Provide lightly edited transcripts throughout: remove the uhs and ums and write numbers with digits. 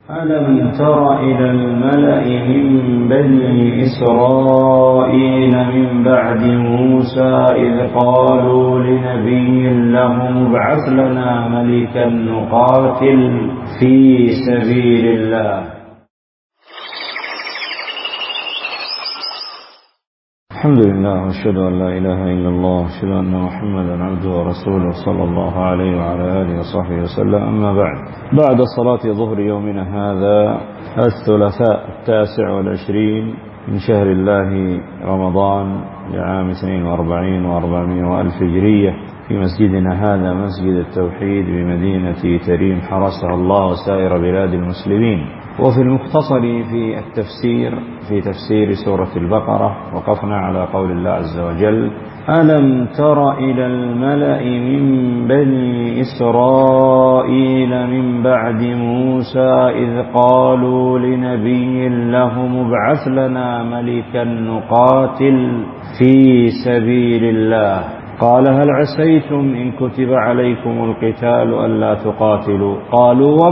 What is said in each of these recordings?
ألم تر إلى الملأ من بني إسرائيل من بعد موسى إذ قالوا لنبي لهم ابعث لنا ملكا نقاتل في سبيل الله. الحمد لله وأشهد أن لا إله إلا الله وأشهد أن محمدا عبده ورسوله صلى الله عليه وعلى آله وصحبه وسلم. أما بعد صلاة ظهر يومنا هذا الثلاثاء 29 من شهر الله رمضان لعام 42 و400 وألف هجرية في مسجدنا هذا مسجد التوحيد بمدينة تريم حرسها الله وسائر بلاد المسلمين. وفي المختصر في تفسير سورة البقرة وقفنا على قول الله عز وجل: ألم تر إلى الملأ من بني إسرائيل من بعد موسى إذ قالوا لنبي لهم ابعث لنا ملكا نقاتل في سبيل الله قال هل عسيتم إن كتب عليكم القتال ألا تقاتلوا قالوا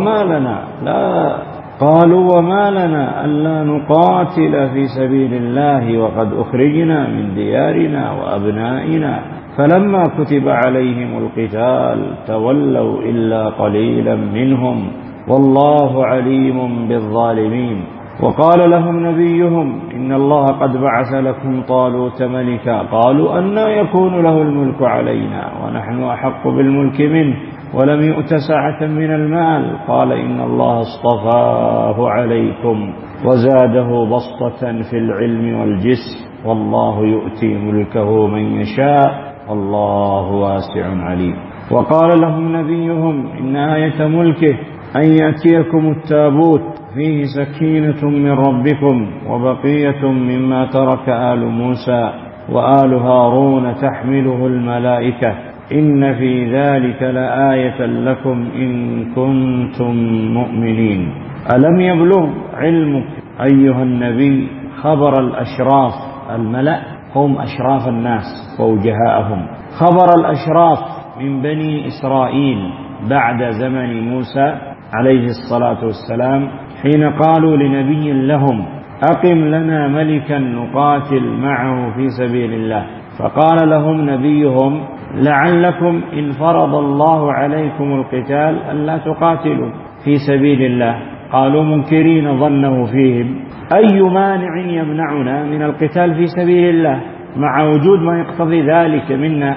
وما لنا ألا نقاتل في سبيل الله وقد أخرجنا من ديارنا وأبنائنا فلما كتب عليهم القتال تولوا إلا قليلا منهم والله عليم بالظالمين. وقال لهم نبيهم إن الله قد بعث لكم طالوت ملكا قالوا أنى يكون له الملك علينا ونحن أحق بالملك منه ولم يؤت سعة من المال قال إن الله اصطفاه عليكم وزاده بسطة في العلم والجسم والله يؤتي ملكه من يشاء والله واسع عليم. وقال لهم نبيهم إن آية ملكه أن يأتيكم التابوت فيه سكينة من ربكم وبقية مما ترك آل موسى وآل هارون تحمله الملائكة إن في ذلك لآية لكم إن كنتم مؤمنين. ألم يبلغ علمك أيها النبي خبر الأشراف؟ الملأ هم أشراف الناس ووجهاءهم. خبر الأشراف من بني إسرائيل بعد زمن موسى عليه الصلاة والسلام حين قالوا لنبي لهم أقم لنا ملكا نقاتل معه في سبيل الله فقال لهم نبيهم لعلكم إن فرض الله عليكم القتال ألا تقاتلوا في سبيل الله. قالوا منكرين ظنه فيهم أي مانع يمنعنا من القتال في سبيل الله مع وجود ما يقتضي ذلك منا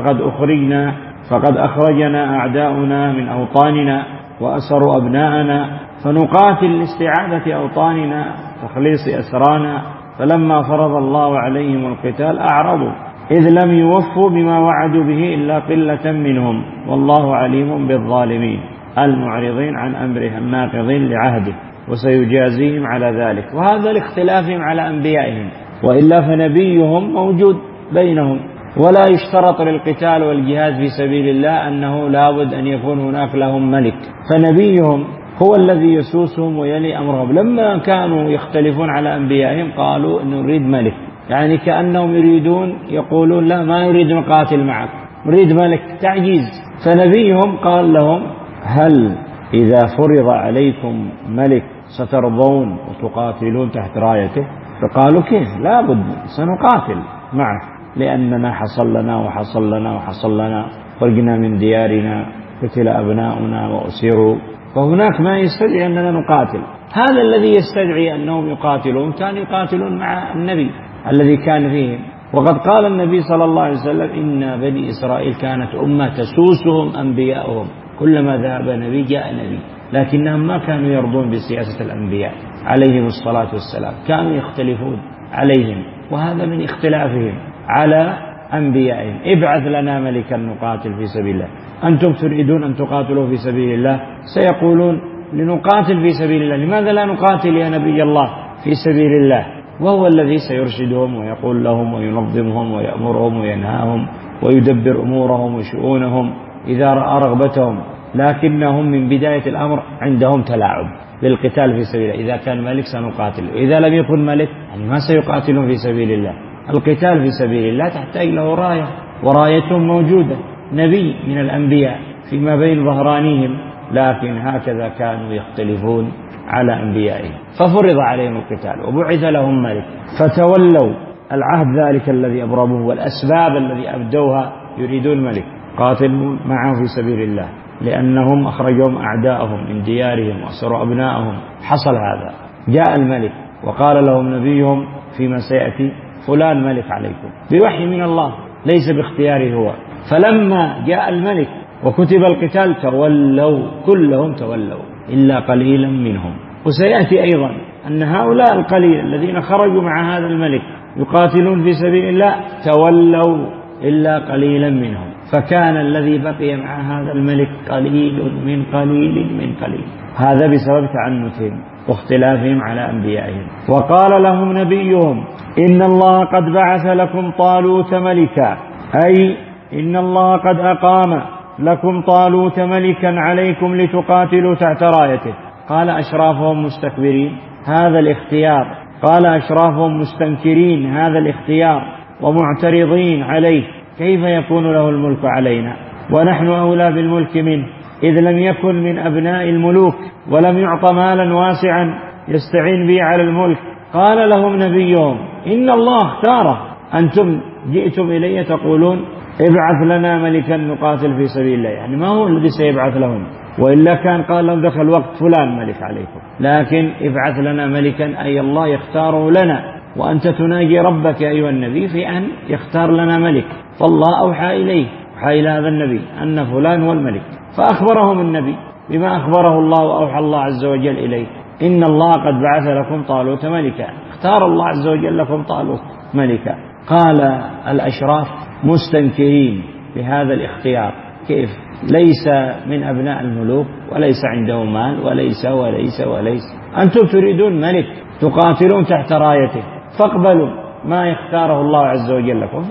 فقد أخرجنا أعداؤنا من أوطاننا وأسروا أبناءنا فنقاتل لاستعادة أوطاننا تخليص أسرانا. فلما فرض الله عليهم القتال أعرضوا إذ لم يوفوا بما وعدوا به إلا قلة منهم والله عليم بالظالمين المعرضين عن أمره الناقضين لعهده وسيجازيهم على ذلك. وهذا لاختلافهم على أنبيائهم وإلا فنبيهم موجود بينهم ولا يشترط للقتال والجهاد في سبيل الله أنه لابد أن يكون هناك لهم ملك فنبيهم هو الذي يسوسهم ويلي أمرهم. لما كانوا يختلفون على أنبيائهم قالوا أن نريد ملك يعني كأنهم يقولون لا ما نريد نقاتل معك نريد ملك تعجيز. فنبيهم قال لهم هل إذا فرض عليكم ملك سترضون وتقاتلون تحت رايته؟ فقالوا كيف لابد سنقاتل معه لأننا حصل لنا خرجنا من ديارنا قتل أبناؤنا وأسروا فهناك ما يستدعي أننا نقاتل. هذا الذي يستدعي أنهم يقاتلون كانوا يقاتلون مع النبي الذي كان فيهم. وقد قال النبي صلى الله عليه وسلم إن بني إسرائيل كانت أمة تسوسهم أنبياءهم كلما ذهب نبي جاء نبي لكنهم ما كانوا يرضون بسياسة الأنبياء عليهم الصلاة والسلام كانوا يختلفون عليهم وهذا من اختلافهم على أنبيائهم. ابعث لنا ملكا نقاتل في سبيل الله أنتم تريدون أن تقاتلوا في سبيل الله سيقولون لنقاتل في سبيل الله لماذا لا نقاتل يا نبي الله في سبيل الله وهو الذي سيرشدهم ويقول لهم وينظمهم ويأمرهم وينهاهم ويدبر أمورهم وشؤونهم إذا رأى رغبتهم. لكنهم من بداية الأمر عندهم تلاعب بالقتال في سبيل الله. إذا كان ملك سنقاتل وإذا لم يكن ملك يعني ما سيقاتلون في سبيل الله. القتال في سبيل الله تحتاج له راية ورايتهم موجودة نبي من الأنبياء فيما بين ظهرانيهم لكن هكذا كانوا يختلفون على أنبيائهم، ففرض عليهم القتال وبعث لهم ملك، فتولوا العهد ذلك الذي أبرموه والأسباب الذي أبدوها يريدون ملك، قاتلوا معه في سبيل الله لأنهم أخرجهم أعداءهم من ديارهم وأسروا أبناءهم. حصل هذا، جاء الملك وقال لهم نبيهم فيما سيأتي فلان ملك عليكم بوحي من الله ليس باختياره هو. فلما جاء الملك وكتب القتال تولوا، كلهم تولوا إلا قليلا منهم. وسيأتي أيضا أن هؤلاء القليل الذين خرجوا مع هذا الملك يقاتلون في سبيل الله تولوا إلا قليلا منهم، فكان الذي بقي مع هذا الملك قليل من قليل من قليل. هذا بسبب تعنتهم واختلافهم على أنبيائهم. وقال لهم نبيهم إن الله قد بعث لكم طالوت ملكا، أي إن الله قد أقام لكم طالوت ملكا عليكم لتقاتلوا تحت رايته. قال أشرافهم مستكبرين هذا الاختيار، قال أشرافهم مستنكرين هذا الاختيار ومعترضين عليه، كيف يكون له الملك علينا ونحن أولى بالملك منه، إذ لم يكن من أبناء الملوك ولم يعط مالا واسعا يستعين به على الملك. قال لهم نبيهم إن الله اختاره، أنتم جئتم إلي تقولون ابعث لنا ملكا نقاتل في سبيل الله، يعني ما هو الذي سيبعث لهم، وإلا كان قال لهم دخل وقت فلان ملك عليكم، لكن ابعث لنا ملكا أي الله يختاره لنا، وأنت تناجي ربك أيها النبي في أن يختار لنا ملك. فالله أوحى إليه، أوحى إلى هذا النبي أن فلان هو الملك، فأخبرهم النبي بما أخبره الله وأوحى الله عز وجل إليه إن الله قد بعث لكم طالوت ملكا، اختار الله عز وجل لكم طالوت ملكا. قال الأشراف مستنكرين بهذا الاختيار، كيف ليس من أبناء الملوك وليس عنده مال وليس أنتم تريدون ملك تقاتلون تحت رايته، فاقبلوا ما يختاره الله عز وجل لكم.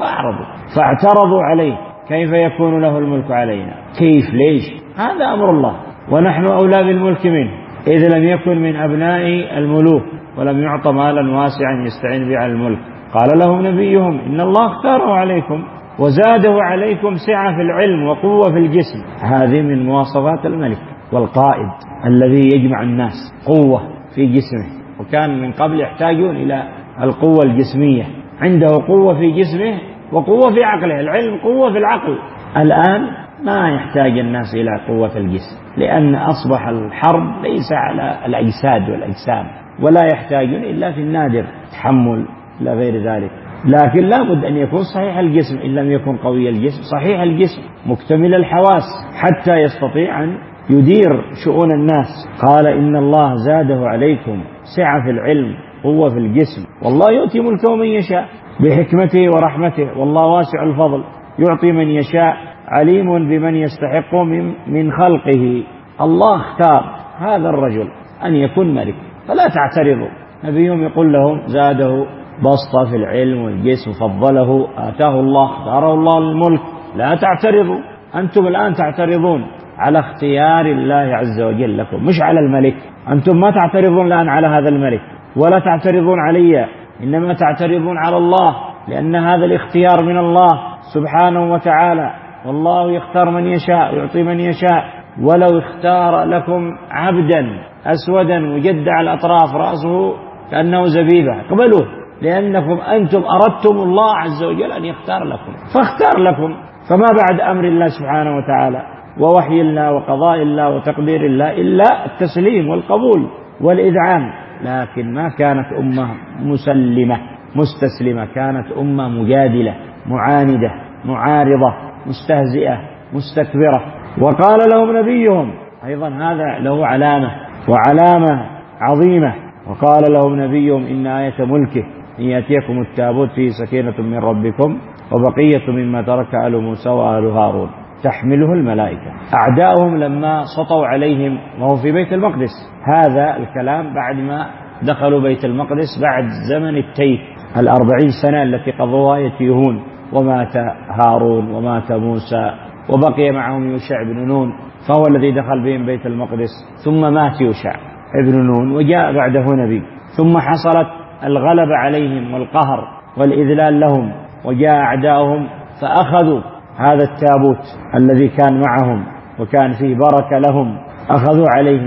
فاعترضوا عليه، كيف يكون له الملك علينا، كيف ليش، هذا أمر الله ونحن أولى بالملك منه، إذ لم يكن من أبناء الملوك ولم يعط مالا واسعا يستعين به على الملك. قال لهم نبيهم إن الله اختاره عليكم وزاده عليكم سعة في العلم وقوة في الجسم. هذه من مواصفات الملك والقائد الذي يجمع الناس، قوة في جسمه، وكان من قبل يحتاجون إلى القوة الجسمية، عنده قوة في جسمه وقوة في عقله، العلم قوة في العقل. الآن ما يحتاج الناس إلى قوة الجسم، لأن أصبح الحرب ليس على الأجساد والأجسام، ولا يحتاجون إلا في النادر تحمل لا غير ذلك، لكن لا بد أن يكون صحيح الجسم، إن لم يكن قوي الجسم صحيح الجسم مكتمل الحواس حتى يستطيع أن يدير شؤون الناس. قال إن الله زاده عليكم سعة في العلم قوة في الجسم، والله يؤتي ملكه من يشاء بحكمته ورحمته، والله واسع الفضل يعطي من يشاء عليم بمن يستحق من خلقه. الله اختار هذا الرجل أن يكون ملك، فلا تعترضوا. نبيهم يقول لهم زاده بسطة في العلم والجسم، فضله، آتاه الله، اختاره الله للملك، لا تعترضوا. أنتم الآن تعترضون على اختيار الله عز وجل لكم، مش على الملك. أنتم ما تعترضون الآن على هذا الملك ولا تعترضون علي، إنما تعترضون على الله، لأن هذا الاختيار من الله سبحانه وتعالى، والله يختار من يشاء ويعطي من يشاء. ولو اختار لكم عبدا أسودا مجدع الأطراف رأسه كأنه زبيبة اقبلوه، لأنكم أنتم أردتم الله عز وجل أن يختار لكم، فاختار لكم. فما بعد أمر الله سبحانه وتعالى ووحي الله وقضاء الله وتقدير الله إلا التسليم والقبول والإذعان. لكن ما كانت أمة مسلمة مستسلمة، كانت أمة مجادلة معاندة معارضة مستهزئة مستكبرة. وقال لهم نبيهم أيضا، هذا له علامة وعلامة عظيمة، وقال لهم نبيهم إن آية ملكه إن يأتيكم التابوت فيه سكينة من ربكم وبقية مما ترك آل موسى وآل هارون تحمله الملائكة. أعداؤهم لما سطوا عليهم وهو في بيت المقدس، هذا الكلام بعد ما دخلوا بيت المقدس بعد زمن التيه 40 سنة التي قضوها يتيهون، ومات هارون ومات موسى وبقي معهم يوشع بن نون، فهو الذي دخل بهم بيت المقدس، ثم مات يوشع ابن نون وجاء بعده نبي، ثم حصلت الغلبة عليهم والقهر والإذلال لهم، وجاء أعداؤهم فأخذوا هذا التابوت الذي كان معهم وكان فيه بركة لهم، أخذوا عليهم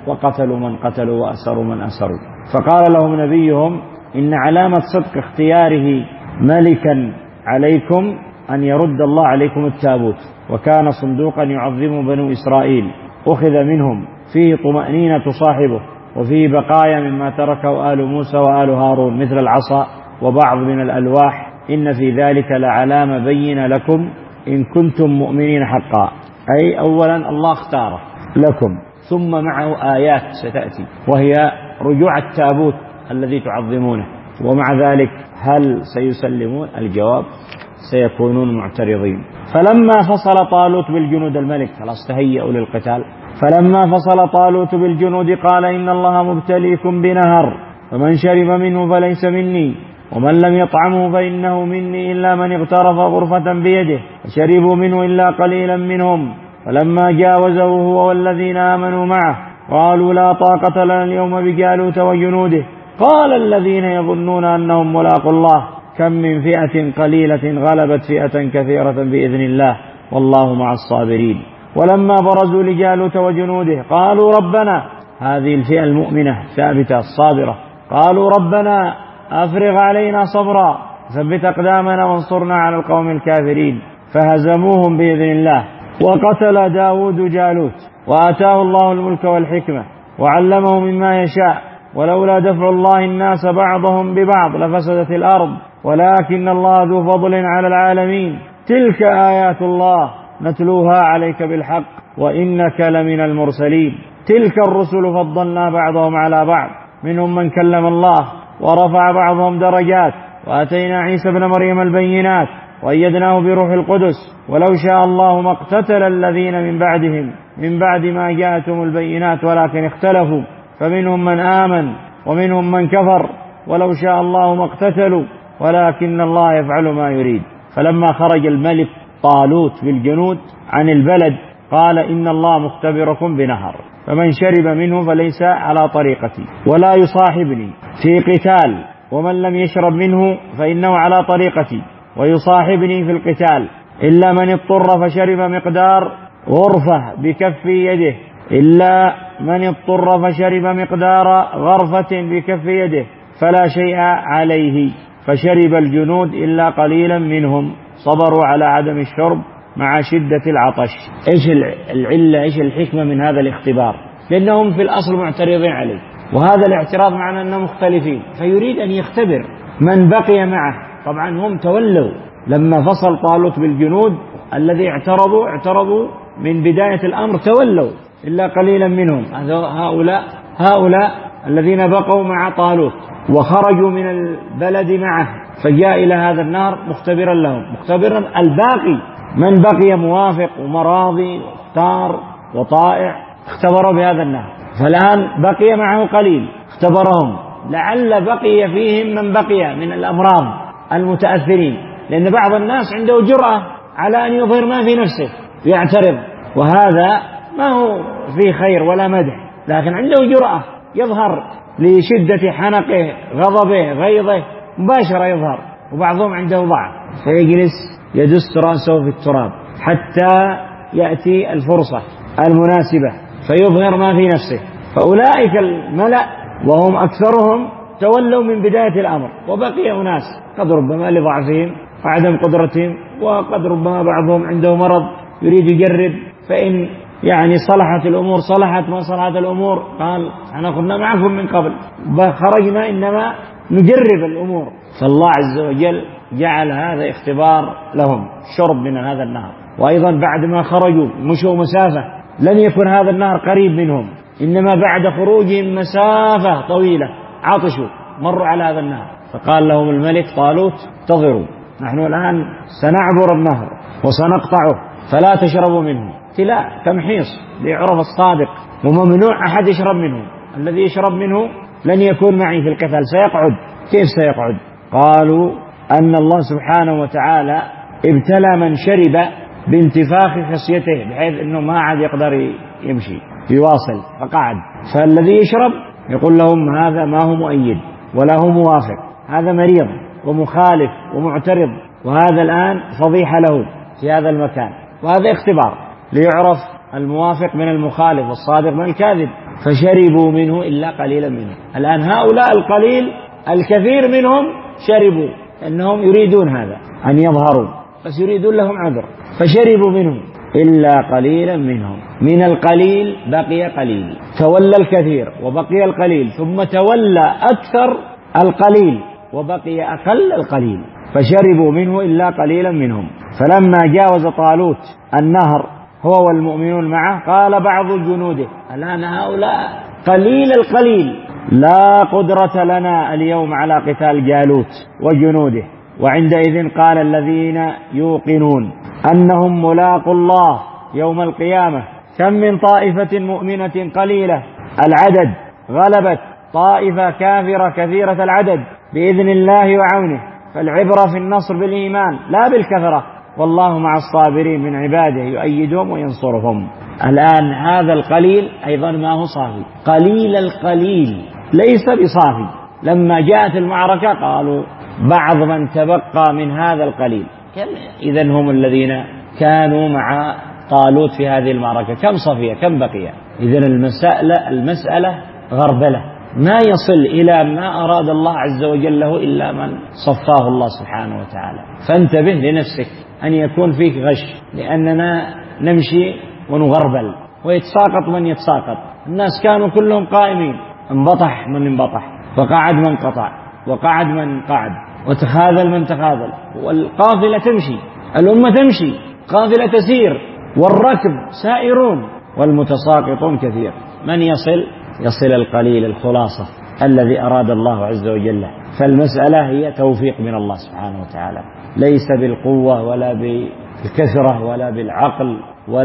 وقتلوا من قتلوا وأسروا من أسروا. فقال لهم نبيهم إن علامة صدق اختياره ملكا عليكم أن يرد الله عليكم التابوت، وكان صندوقا يعظم بنو إسرائيل أخذ منهم فيه طمأنينة صاحبه، وفيه بقايا مما تركه آل موسى وآل هارون مثل العصا وبعض من الألواح، إن في ذلك لعلامة بين لكم إن كنتم مؤمنين حقا. أي أولا الله اختاره لكم، ثم معه آيات ستأتي وهي رجوع التابوت الذي تعظمونه، ومع ذلك هل سيسلمون؟ الجواب سيكونون معترضين. فلما فصل طالوت بالجنود، الملك خلاص تهيأوا للقتال، فلما فصل طالوت بالجنود قال إن الله مبتليكم بنهر، فمن شرب منه فليس مني، ومن لم يطعمه فإنه مني إلا من اغترف غرفة بيده، فشربوا منه إلا قليلا منهم. فلما جاوزه هو والذين آمنوا معه قالوا لا طاقة لنا اليوم بجالوت وجنوده، قال الذين يظنون أنهم ملاقوا الله كم من فئة قليلة غلبت فئة كثيرة بإذن الله والله مع الصابرين. ولما برزوا لجالوت وجنوده قالوا ربنا، هذه الفئة المؤمنة ثابتة الصابرة، قالوا ربنا أفرغ علينا صبرا ثبت أقدامنا وانصرنا على القوم الكافرين، فهزموهم بإذن الله. وقتل داود جالوت وآتاه الله الملك والحكمة وعلمه مما يشاء، ولولا دفع الله الناس بعضهم ببعض لفسدت الأرض ولكن الله ذو فضل على العالمين. تلك آيات الله نتلوها عليك بالحق وإنك لمن المرسلين. تلك الرسل فضلنا بعضهم على بعض، منهم من كلم الله ورفع بعضهم درجات، وآتينا عيسى ابن مريم البينات وأيدناه بروح القدس، ولو شاء الله ما اقتتل الذين من بعدهم من بعد ما جاءتهم البينات ولكن اختلفوا، فمنهم من آمن ومنهم من كفر، ولو شاء الله ما اقتتلوا ولكن الله يفعل ما يريد. فلما خرج الملك طالوت بالجنود عن البلد قال إن الله مختبركم بنهر، فمن شرب منه فليس على طريقتي ولا يصاحبني في قتال، ومن لم يشرب منه فإنه على طريقتي ويصاحبني في القتال، إلا من اضطر فشرب مقدار غرفة بكف يده، إلا من اضطر فشرب مقدار غرفة بكف يده فلا شيء عليه. فشرب الجنود إلا قليلا منهم، صبروا على عدم الشرب مع شدة العطش. إيش العلة، إيش الحكمة من هذا الاختبار؟ لأنهم في الأصل معترضين عليه، وهذا الاعتراض معناه أنهم مختلفين، فيريد أن يختبر من بقي معه. طبعا هم تولوا لما فصل طالوت بالجنود الذي اعترضوا من بداية الأمر، تولوا إلا قليلا منهم. هؤلاء الذين بقوا مع طالوت وخرجوا من البلد معه، فجاء إلى هذا النار مختبرا لهم، مختبرا الباقي من بقي موافق ومراضي واختار وطائع، اختبروا بهذا النار. فالآن بقي معه قليل اختبرهم، لعل بقي فيهم من بقي من الأمراض المتأثرين، لأن بعض الناس عنده جرأة على أن يظهر ما في نفسه يعترض، وهذا ما هو فيه خير ولا مدح، لكن عنده جرأة يظهر لشدة حنقه غضبه غيظه مباشرة يظهر، وبعضهم عنده ضعف فيجلس يدس رأسه في التراب حتى يأتي الفرصة المناسبة فيظهر ما في نفسه. فأولئك الملأ وهم أكثرهم تولوا من بداية الأمر، وبقي أناس قد ربما لضعفهم وعدم قدرتهم، وقد ربما بعضهم عنده مرض يريد يجرب، فإن يعني صلحت الأمور صلحت، ما صلحت الأمور قال احنا كنا معكم من قبل خرجنا إنما نجرب الأمور. فالله عز وجل جعل هذا اختبار لهم، شرب من هذا النهر، وأيضا بعد ما خرجوا مشوا مسافة لن يكن هذا النهر قريب منهم، إنما بعد خروجهم مسافة طويلة عطشوا مروا على هذا النهر، فقال لهم الملك طالوت انتظروا، نحن الآن سنعبر النهر وسنقطعه فلا تشربوا منه. ابتلاء تمحيص ليعرف الصادق، وممنوع أحد يشرب منه، الذي يشرب منه لن يكون معي في القتال، سيقعد. كيف سيقعد؟ قالوا أن الله سبحانه وتعالى ابتلى من شرب بانتفاخ خصيته بحيث أنه ما عاد يقدر يمشي يواصل فقعد، فالذي يشرب يقول لهم هذا ما هو مؤيد ولا هو موافق، هذا مريض ومخالف ومعترض، وهذا الآن فضيحة له في هذا المكان. وهذا اختبار ليعرف الموافق من المخالف والصادق من الكاذب. فشربوا منه إلا قليلا منهم. الآن هؤلاء القليل الكثير منهم شربوا، أنهم يريدون هذا أن يظهروا، بس يريدون لهم عذر، فشربوا منه إلا قليلا منهم. من القليل بقي قليل، تولى الكثير وبقي القليل، ثم تولى أكثر القليل وبقي أقل القليل، فشربوا منه إلا قليلا منهم. فلما جاوز طالوت النهر هو والمؤمنون معه قال بعض جنوده: الآن هؤلاء قليل القليل، لا قدرة لنا اليوم على قتال جالوت وجنوده. وعندئذ قال الذين يوقنون أنهم ملاقوا الله يوم القيامة: كم من طائفة مؤمنة قليلة العدد غلبت طائفة كافرة كثيرة العدد بإذن الله وعونه. فالعبرة في النصر بالإيمان لا بالكثرة، والله مع الصابرين من عباده يؤيدهم وينصرهم. الآن هذا القليل أيضا ما هو صافي، قليل القليل ليس بصافي. لما جاءت المعركة قالوا بعض من تبقى من هذا القليل، إذن هم الذين كانوا مع طالوت في هذه المعركة، كم صفية كم بقي؟ إذن المسألة غربلة، ما يصل إلى ما أراد الله عز وجل له إلا من صفاه الله سبحانه وتعالى. فانتبه لنفسك أن يكون فيك غش، لأننا نمشي ونغربل ويتساقط من يتساقط. الناس كانوا كلهم قائمين، انبطح من انبطح، وقعد من قطع، وقعد من قعد، وتخاذل من تخاذل، والقافلة تمشي، الأمة تمشي، قافلة تسير، والركب سائرون، والمتساقطون كثير. من يصل القليل، الخلاصة الذي أراد الله عز وجل. فالمسألة هي توفيق من الله سبحانه وتعالى، ليس بالقوة ولا بالكثرة ولا بالعقل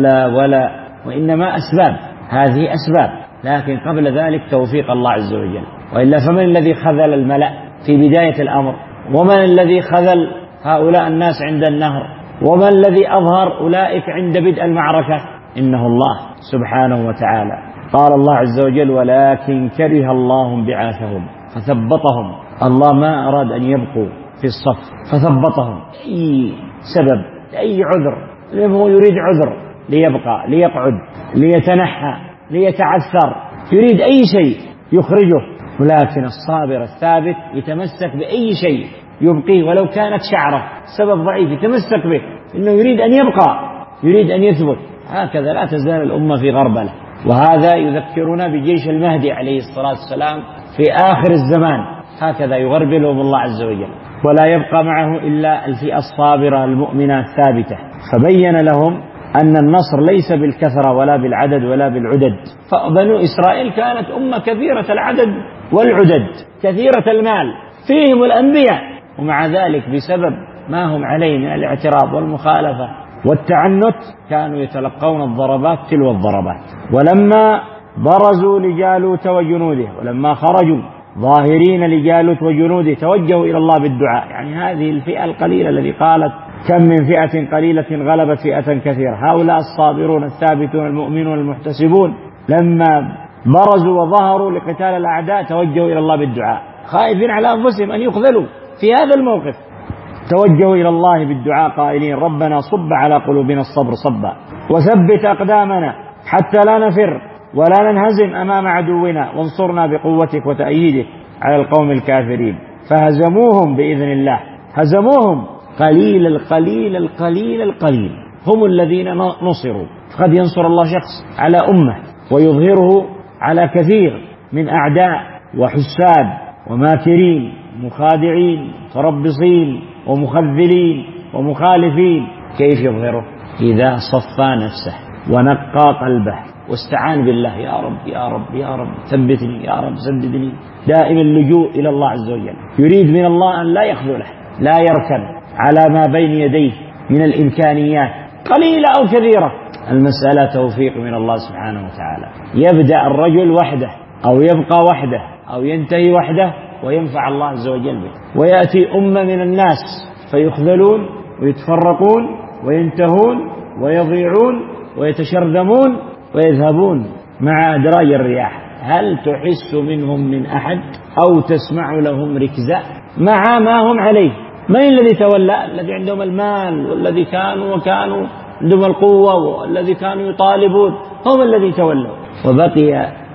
وإنما أسباب، هذه أسباب، لكن قبل ذلك توفيق الله عز وجل. وإلا فمن الذي خذل الملأ في بداية الأمر؟ ومن الذي خذل هؤلاء الناس عند النهر؟ ومن الذي أظهر أولئك عند بدء المعركة؟ إنه الله سبحانه وتعالى. قال الله عز وجل: ولكن كره الله بعاثهم فثبطهم. الله ما أراد أن يبقوا في الصف فثبطهم، أي سبب، أي عذر، هو يريد عذر ليبقى، ليقعد، ليتنحى، ليتعثر، يريد أي شيء يخرجه. ولكن الصابر الثابت يتمسك بأي شيء يبقيه، ولو كانت شعره سبب ضعيف يتمسك به، إنه يريد أن يبقى، يريد أن يثبت. هكذا لا تزال الأمة في غربلة. وهذا يذكرنا بجيش المهدي عليه الصلاة والسلام في آخر الزمان، هكذا يغربلهم الله عز وجل، ولا يبقى معه إلا الفئة الصابرة المؤمنة الثابتة. فبين لهم أن النصر ليس بالكثرة ولا بالعدد ولا بالعدد. فبنو إسرائيل كانت أمة كثيرة العدد والعدد، كثيرة المال، فيهم الأنبياء، ومع ذلك بسبب ما هم عليه من الاعتراض والمخالفة والتعنت كانوا يتلقون الضربات تلو الضربات. ولما برزوا لجالوت وجنوده، ولما خرجوا ظاهرين لجالوت وجنوده توجهوا إلى الله بالدعاء. يعني هذه الفئة القليلة التي قالت: كم من فئة قليلة غلبت فئة كثيرة، هؤلاء الصابرون الثابتون المؤمنون المحتسبون لما برزوا وظهروا لقتال الأعداء توجهوا إلى الله بالدعاء، خائفين على أنفسهم أن يخذلوا في هذا الموقف. توجهوا إلى الله بالدعاء قائلين: ربنا صب على قلوبنا الصبر صبا، وثبت أقدامنا حتى لا نفر ولا ننهزم أمام عدونا، وانصرنا بقوتك وتأييدك على القوم الكافرين. فهزموهم بإذن الله، هزموهم. قليل القليل القليل القليل هم الذين نصروا. قد ينصر الله شخص على أمة ويظهره على كثير من أعداء وحساد وماكرين مخادعين متربصين ومخذلين ومخالفين. كيف يظهره؟ إذا صفى نفسه ونقى قلبه واستعان بالله: يا رب يا رب يا رب ثبتني، يا رب سددني. دائما اللجوء إلى الله عز وجل، يريد من الله أن لا يخذله، لا يركن على ما بين يديه من الإمكانيات قليلة أو كثيرة. المسألة توفيق من الله سبحانه وتعالى. يبدأ الرجل وحده أو يبقى وحده أو ينتهي وحده وينفع الله عز وجل به، ويأتي أمة من الناس فيخذلون ويتفرقون وينتهون ويضيعون ويتشرذمون ويذهبون مع أدراج الرياح. هل تحس منهم من أحد أو تسمع لهم ركزا مع ما هم عليه؟ من الذي تولى؟ الذي عندهم المال، والذي كانوا عندهم القوة، والذي كانوا يطالبون، هم الذي تولوا. وبقي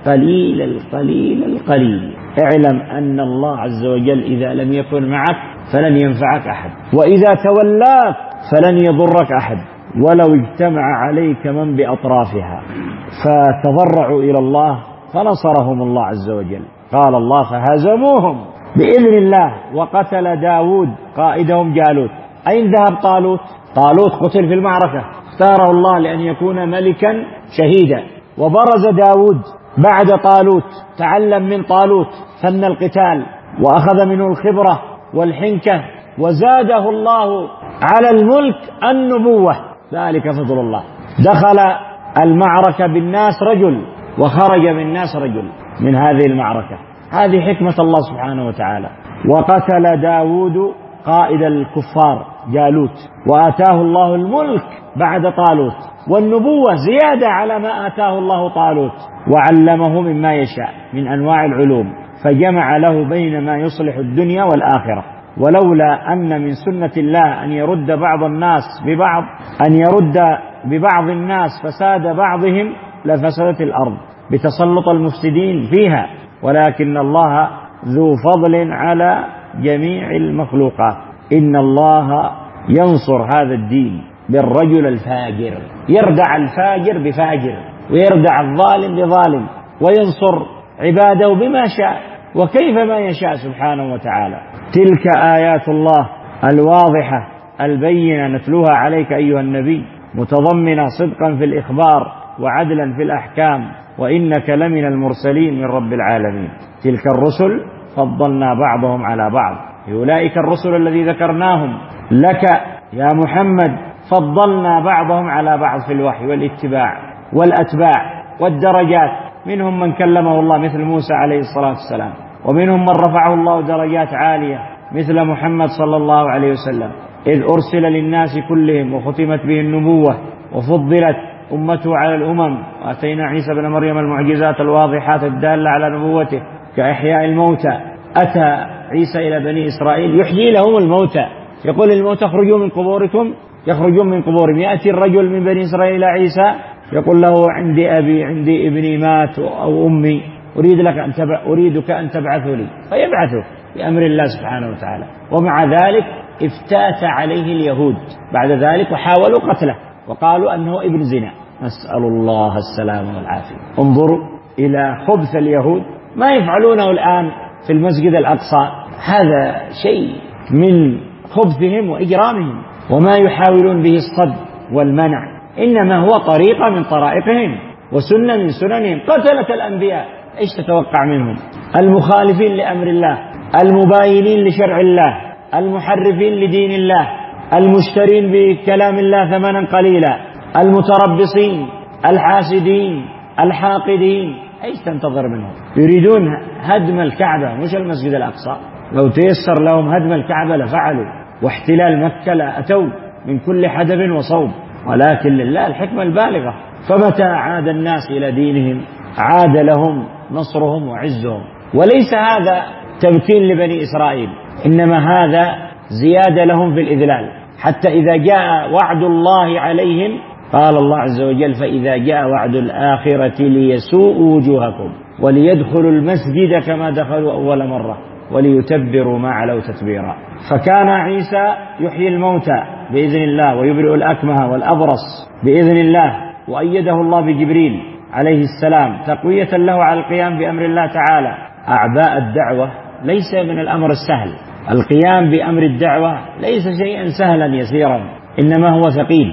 القليل القليل القليل. اعلم أن الله عز وجل إذا لم يكن معك فلن ينفعك أحد، وإذا تولاك فلن يضرك أحد ولو اجتمع عليك من بأطرافها. فتضرعوا إلى الله فنصرهم الله عز وجل. قال الله فهزموهم بإذن الله وقتل داود قائدهم جالوت. أين ذهب طالوت؟ طالوت قتل في المعركة، اختاره الله لأن يكون ملكا شهيدا. وبرز داود بعد طالوت، تعلم من طالوت فن القتال وأخذ منه الخبرة والحنكة، وزاده الله على الملك النبوة، ذلك فضل الله. دخل المعركة بالناس رجل وخرج من الناس رجل من هذه المعركة، هذه حكمة الله سبحانه وتعالى. وقتل داود قائد الكفار جالوت، وآتاه الله الملك بعد طالوت والنبوة زيادة على ما آتاه الله طالوت، وعلمه مما يشاء من أنواع العلوم، فجمع له بين ما يصلح الدنيا والآخرة. ولولا أن من سنة الله أن يرد بعض الناس ببعض، أن يرد ببعض الناس فساد بعضهم لفسدت الأرض بتسلط المفسدين فيها، ولكن الله ذو فضل على جميع المخلوقات. إن الله ينصر هذا الدين بالرجل الفاجر، يردع الفاجر بفاجر ويردع الظالم بظالم، وينصر عباده بما شاء وكيف ما يشاء سبحانه وتعالى. تلك آيات الله الواضحة البينة نتلوها عليك أيها النبي، متضمنة صدقا في الإخبار وعدلا في الأحكام، وإنك لمن المرسلين من رب العالمين. تلك الرسل فضلنا بعضهم على بعض، أولئك الرسل الذي ذكرناهم لك يا محمد فضلنا بعضهم على بعض في الوحي والاتباع والأتباع والدرجات. منهم من كلمه الله مثل موسى عليه الصلاة والسلام، ومنهم من رفعه الله درجات عالية مثل محمد صلى الله عليه وسلم، إذ أرسل للناس كلهم وختمت به النبوة وفضلت أمته على الأمم. وأتينا عيسى بن مريم المعجزات الواضحات الدالة على نبوته كإحياء الموتى. أتى عيسى إلى بني إسرائيل يحيي لهم الموتى، يقول للموتى اخرجوا من قبوركم، يخرجون من قبورهم. يأتي الرجل من بني إسرائيل إلى عيسى يقول له عندي أبي عندي ابني مات أو أمي أريدك أن تبعثه لي، فيبعثه بأمر الله سبحانه وتعالى. ومع ذلك افتات عليه اليهود بعد ذلك وحاولوا قتله وقالوا أنه ابن زنا، نسأل الله السلامة والعافية. انظروا إلى خبث اليهود، ما يفعلونه الآن في المسجد الأقصى هذا شيء من خبثهم وإجرامهم، وما يحاولون به الصد والمنع إنما هو طريقة من طرائقهم وسنة من سننهم. قتلة الأنبياء إيش تتوقع منهم؟ المخالفين لأمر الله، المباينين لشرع الله، المحرفين لدين الله، المشترين بكلام الله ثمنا قليلا، المتربصين، الحاسدين، الحاقدين. ايش تنتظر منهم؟ يريدون هدم الكعبة مش المسجد الأقصى. لو تيسر لهم هدم الكعبة لفعلوا، واحتلال مكة لأتوا من كل حدب وصوب، ولكن لله الحكمة البالغة. فمتى عاد الناس إلى دينهم عاد لهم نصرهم وعزهم. وليس هذا تمكين لبني إسرائيل، إنما هذا زيادة لهم في الإذلال، حتى إذا جاء وعد الله عليهم قال الله عز وجل فإذا جاء وعد الآخرة ليسوءوا وجوهكم وليدخلوا المسجد كما دخلوا أول مرة وليتبروا ما علوا تتبيرا. فكان عيسى يحيي الموتى بإذن الله ويبرئ الأكمه والأبرص بإذن الله، وأيده الله بجبريل عليه السلام تقوية له على القيام بأمر الله تعالى. أعباء الدعوة ليس من الأمر السهل، القيام بأمر الدعوة ليس شيئا سهلا يسيرا، إنما هو ثقيل.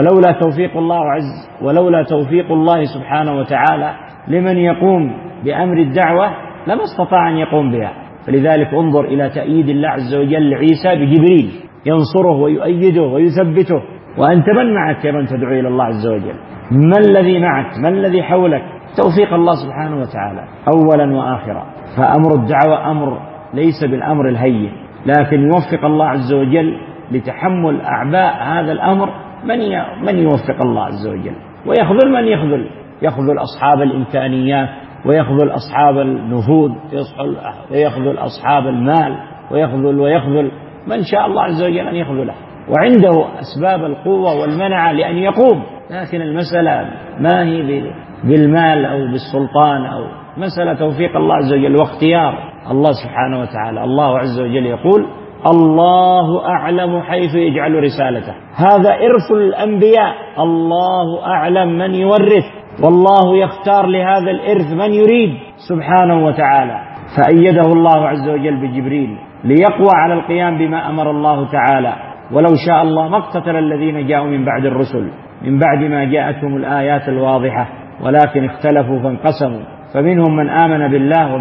ولولا توفيق الله سبحانه وتعالى لمن يقوم بأمر الدعوة لما استطاع أن يقوم بها. فلذلك انظر إلى تأييد الله عز وجل لعيسى بجبريل ينصره ويؤيده ويثبته. وأنت من معك يا من تدعو إلى الله عز وجل؟ ما الذي معك؟ ما الذي حولك؟ توفيق الله سبحانه وتعالى أولا وآخرا. فأمر الدعوة أمر ليس بالأمر الهين، لكن يوفق الله عز وجل لتحمل أعباء هذا الأمر من يوفق الله عز وجل، ويخذل من يخذل أصحاب الإمكانيات، ويخذل أصحاب النفوذ، ويخذل أصحاب المال، ويخذل من شاء الله عز وجل أن يخذله، وعنده أسباب القوة والمنع لأن يقوم. لكن المسألة ما هي بالمال أو بالسلطان أو مسألة توفيق الله عز وجل واختيار الله سبحانه وتعالى. الله عز وجل يقول: الله أعلم حيث يجعل رسالته. هذا إرث الأنبياء، الله أعلم من يورث، والله يختار لهذا الإرث من يريد سبحانه وتعالى. فأيده الله عز وجل بجبريل ليقوى على القيام بما أمر الله تعالى. ولو شاء الله ما اقتتل الذين جاءوا من بعد الرسل من بعد ما جاءتهم الآيات الواضحة، ولكن اختلفوا فانقسموا، فمنهم من آمن بالله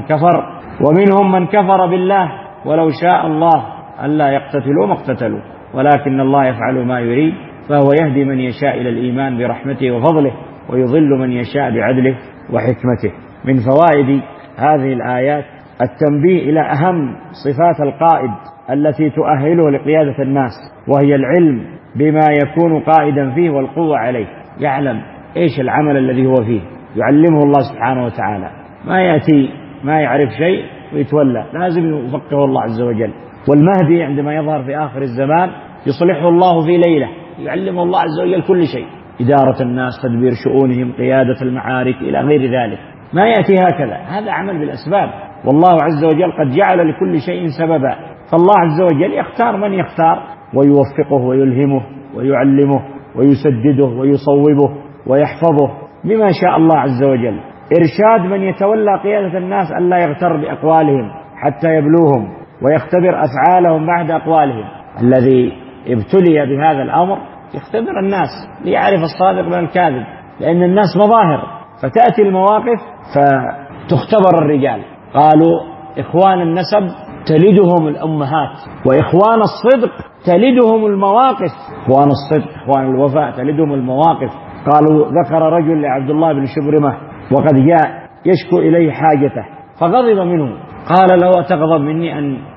ومنهم من كفر بالله. ولو شاء الله ألا يقتتلوا ما اقتتلوا، ولكن الله يفعل ما يريد، فهو يهدي من يشاء إلى الإيمان برحمته وفضله، ويضل من يشاء بعدله وحكمته. من فوائد هذه الآيات التنبيه إلى أهم صفات القائد التي تؤهله لقيادة الناس، وهي العلم بما يكون قائدا فيه والقوة عليه. يعلم إيش العمل الذي هو فيه، يعلمه الله سبحانه وتعالى. ما يأتي ما يعرف شيء ويتولى، لازم يفقهه الله عز وجل. والمهدي عندما يظهر في آخر الزمان يصلحه الله في ليلة، يعلمه الله عز وجل كل شيء: إدارة الناس، تدبير شؤونهم، قيادة المعارك، إلى غير ذلك. ما يأتي هكذا، هذا عمل بالأسباب، والله عز وجل قد جعل لكل شيء سببا. فالله عز وجل يختار من يختار ويوفقه ويلهمه ويعلمه ويسدده ويصوبه ويحفظه بما شاء الله عز وجل. إرشاد من يتولى قيادة الناس ألا يغتر بأقوالهم حتى يبلوهم، ويختبر أفعالهم بعد أقوالهم. الذي ابتلي بهذا الأمر يختبر الناس ليعرف الصادق من الكاذب، لأن الناس مظاهر، فتأتي المواقف فتختبر الرجال. قالوا: إخوان النسب تلدهم الأمهات، وإخوان الصدق تلدهم المواقف. إخوان الصدق، إخوان الوفاء تلدهم المواقف. قالوا: ذكر رجل لعبد الله بن شبرمة وقد جاء يشكو إليه حاجته، فغضب منه، قال: لو أتغضب مني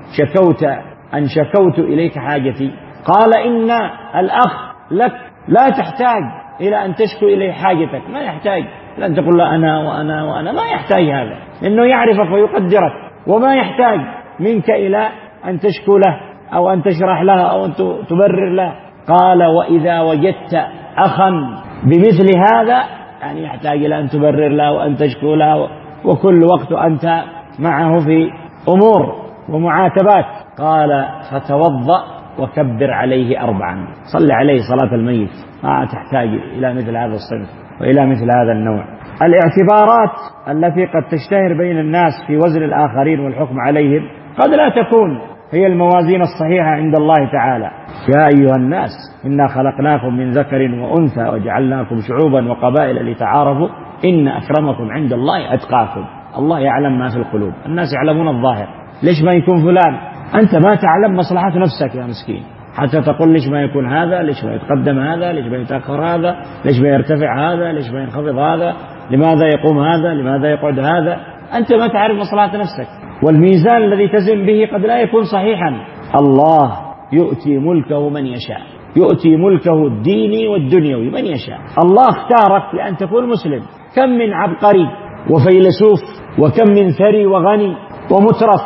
أن شكوت إليك حاجتي؟ قال: إن الأخ لك لا تحتاج إلى أن تشكو إليه حاجتك، ما يحتاج لأن تقول له أنا وأنا وأنا، ما يحتاج هذا، إنه يعرفك ويقدرك، وما يحتاج منك إلى أن تشكو له أو أن تشرح له أو أن تبرر له. قال: وإذا وجدت أخا بمثل هذا، يعني يحتاج إلى أن تبرر له وأن تشكو له، وكل وقت أنت معه في أمور ومعاتبات. قال: فتوضأ وكبر عليه 4، صل عليه صلاة الميت، ما تحتاج إلى مثل هذا الصنف وإلى مثل هذا النوع. الاعتبارات التي قد تشتهر بين الناس في وزن الآخرين والحكم عليهم قد لا تكون هي الموازين الصحيحة عند الله تعالى. يا أيها الناس إنا خلقناكم من ذكر وأنثى وجعلناكم شعوبا وقبائل لتعارفوا إن أكرمكم عند الله أتقاكم. الله يعلم ما في القلوب، الناس يعلمون الظاهر. ليش ما يكون فلان؟ أنت ما تعلم مصلحة نفسك يا مسكين، حتى تقول ليش ما يكون هذا، ليش ما يتقدم هذا، ليش ما يتأخر هذا، ليش ما يرتفع هذا، ليش ما ينخفض هذا، لماذا يقوم هذا، لماذا يقعد هذا. أنت ما تعرف مصلحة نفسك، والميزان الذي تزن به قد لا يكون صحيحا. الله يؤتي ملكه من يشاء، يؤتي ملكه الديني والدنيوي من يشاء. الله اختارك لأن تكون مسلم. كم من عبقري وفيلسوف، وكم من ثري وغني ومترف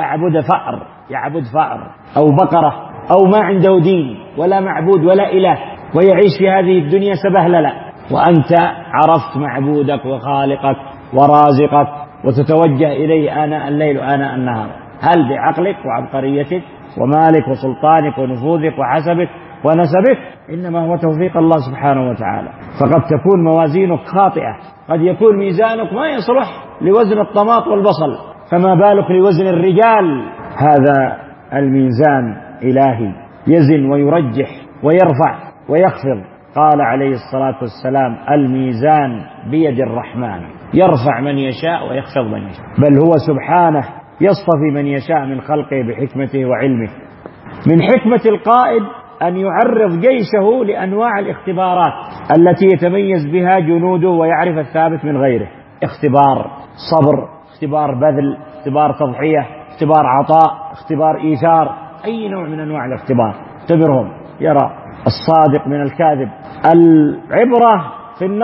يعبد فأر أو بقرة أو ما عنده دين ولا معبود ولا إله، ويعيش في هذه الدنيا سبهللا، وأنت عرفت معبودك وخالقك ورازقك وتتوجه إليه آناء الليل وآناء النهار. هل بعقلك وعبقريتك ومالك وسلطانك ونفوذك وحسبك ونسبك؟ إنما هو توفيق الله سبحانه وتعالى. فقد تكون موازينك خاطئة، قد يكون ميزانك ما يصلح لوزن الطماط والبصل، فما بالك لوزن الرجال. هذا الميزان إلهي يزن ويرجح ويرفع ويخفض. قال عليه الصلاة والسلام: الميزان بيد الرحمن، يرفع من يشاء ويخفض من يشاء، بل هو سبحانه يصطفي من يشاء من خلقه بحكمته وعلمه. من حكمة القائد أن يعرض جيشه لأنواع الاختبارات التي يتميز بها جنوده ويعرف الثابت من غيره: اختبار صبر، اختبار بذل، اختبار تضحية، اختبار عطاء، اختبار إيثار، أي نوع من أنواع الاختبار اختبرهم، يرى الصادق من الكاذب. العبرة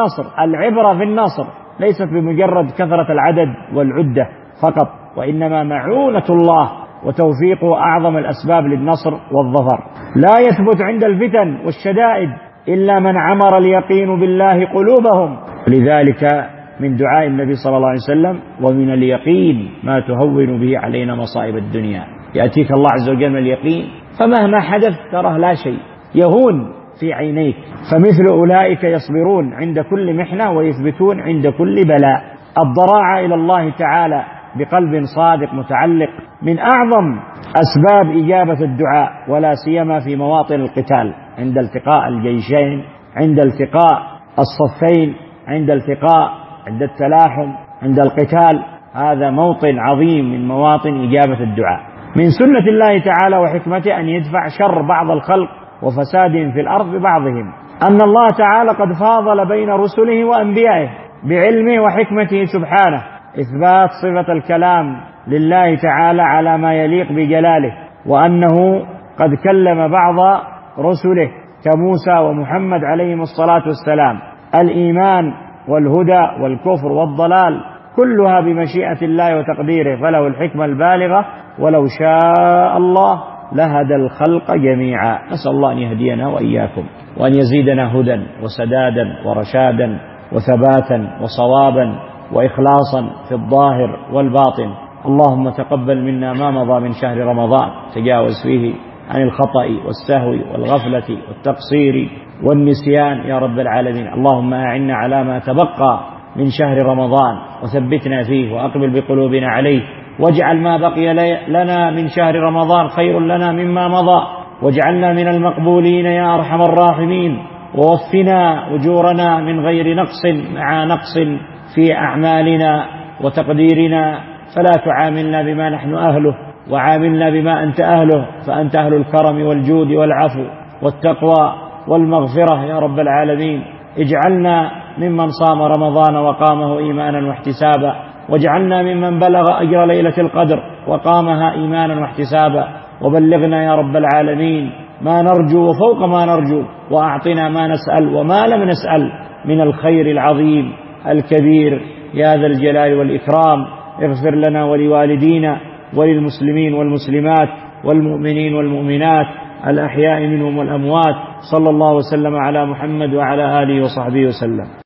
في النصر ليست بمجرد كثرة العدد والعدة فقط، وإنما معونة الله وتوفيقه أعظم الأسباب للنصر والظفر. لا يثبت عند الفتن والشدائد إلا من عمر اليقين بالله قلوبهم. لذلك من دعاء النبي صلى الله عليه وسلم: ومن اليقين ما تهون به علينا مصائب الدنيا. يأتيك الله عز وجل من اليقين، فمهما حدث تراه لا شيء، يهون في عينيك. فمثل أولئك يصبرون عند كل محنة ويثبتون عند كل بلاء. الضراعة إلى الله تعالى بقلب صادق متعلق من أعظم أسباب إجابة الدعاء، ولا سيما في مواطن القتال، عند التقاء الجيشين، عند التقاء الصفين، عند التلاحم، عند القتال. هذا موطن عظيم من مواطن إجابة الدعاء. من سنة الله تعالى وحكمته أن يدفع شر بعض الخلق وفسادهم في الأرض ببعضهم، أن الله تعالى قد فاضل بين رسله وأنبيائه بعلمه وحكمته سبحانه، إثبات صفة الكلام لله تعالى على ما يليق بجلاله، وأنه قد كلم بعض رسله كموسى ومحمد عليهم الصلاة والسلام. الإيمان والهدى والكفر والضلال كلها بمشيئة الله وتقديره، فله الحكمة البالغة، ولو شاء الله لهدى الخلق جميعا. نسأل الله أن يهدينا وإياكم، وأن يزيدنا هدى وسدادا ورشادا وثباتا وصوابا وإخلاصا في الظاهر والباطن. اللهم تقبل منا ما مضى من شهر رمضان، تجاوز فيه عن الخطأ والسهو والغفلة والتقصير والنسيان يا رب العالمين. اللهم أعنا على ما تبقى من شهر رمضان، وثبتنا فيه، وأقبل بقلوبنا عليه، واجعل ما بقي لنا من شهر رمضان خير لنا مما مضى، واجعلنا من المقبولين يا أرحم الراحمين، ووفنا أجورنا من غير نقص مع نقص في أعمالنا وتقديرنا، فلا تعاملنا بما نحن أهله، وعاملنا بما أنت أهله، فأنت أهل الكرم والجود والعفو والتقوى والمغفرة يا رب العالمين. اجعلنا ممن صام رمضان وقامه إيمانا واحتسابا، واجعلنا ممن بلغ أجر ليلة القدر وقامها إيمانا واحتسابا، وبلغنا يا رب العالمين ما نرجو وفوق ما نرجو، وأعطنا ما نسأل وما لم نسأل من الخير العظيم الكبير يا ذا الجلال والإكرام. اغفر لنا ولوالدينا وللمسلمين والمسلمات والمؤمنين والمؤمنات الأحياء منهم والأموات. صلى الله وسلم على محمد وعلى آله وصحبه وسلم.